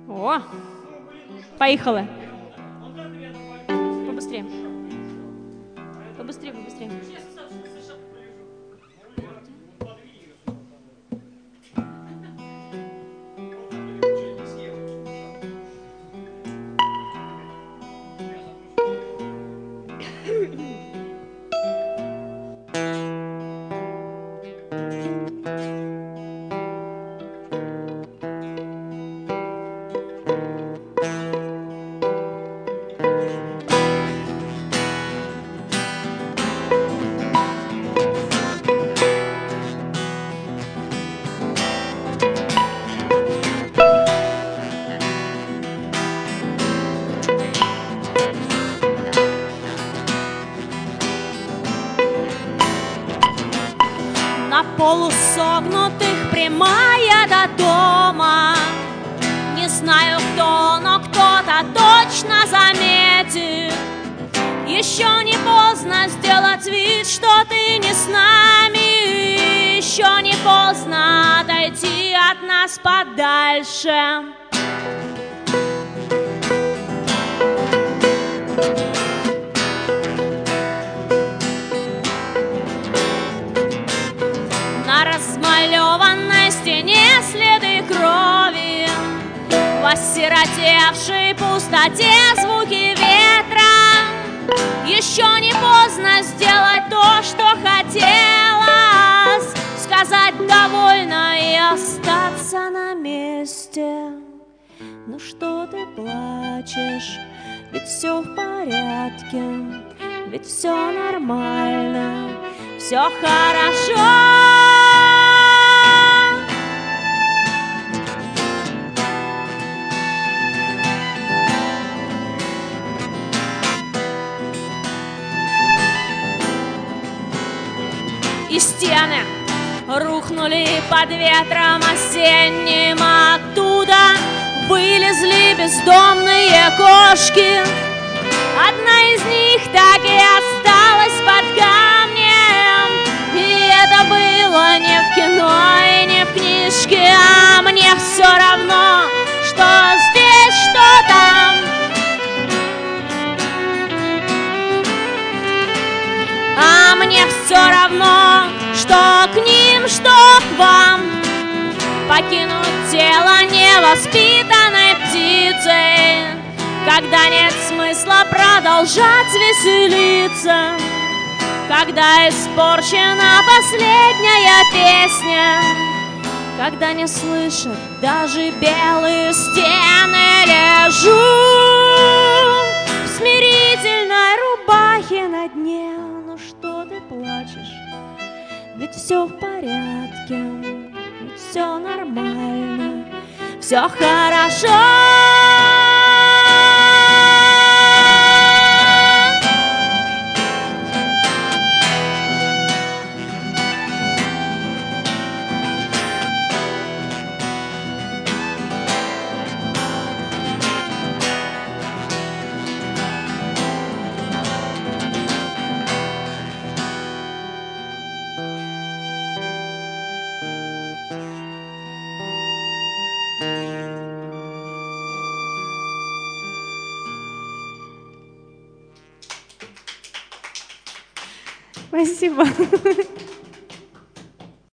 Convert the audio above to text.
О, поехали. Побыстрее. Побыстрее, побыстрее. На полусогнутых прямая до дома. Не знаю кто, но кто-то точно заметит. Еще не поздно сделать вид, что ты не с нами. Еще не поздно отойти от нас подальше. На размалеванной стене следы крови, в осиротевшей пустоте звуки ветра. Еще не поздно сделать то, что хотелось, сказать довольно и остаться на месте. Ну что ты плачешь? Ведь все в порядке, ведь все нормально, все хорошо. И стены рухнули под ветром осенним, оттуда вылезли бездомные кошки. Одна из них так и осталась под камнем. И это было не в кино и не в книжке, а мне все равно, что здесь, что там. А мне все равно, что к ним, что к вам. Покинуть тело невоспитанной птицей, когда нет смысла продолжать веселиться, когда испорчена последняя песня, когда не слышат даже белые стены. Лежу в смирительной рубахе на дне. Ну что ты плачешь? Ведь все в порядке, ведь все нормально, все хорошо. Спасибо.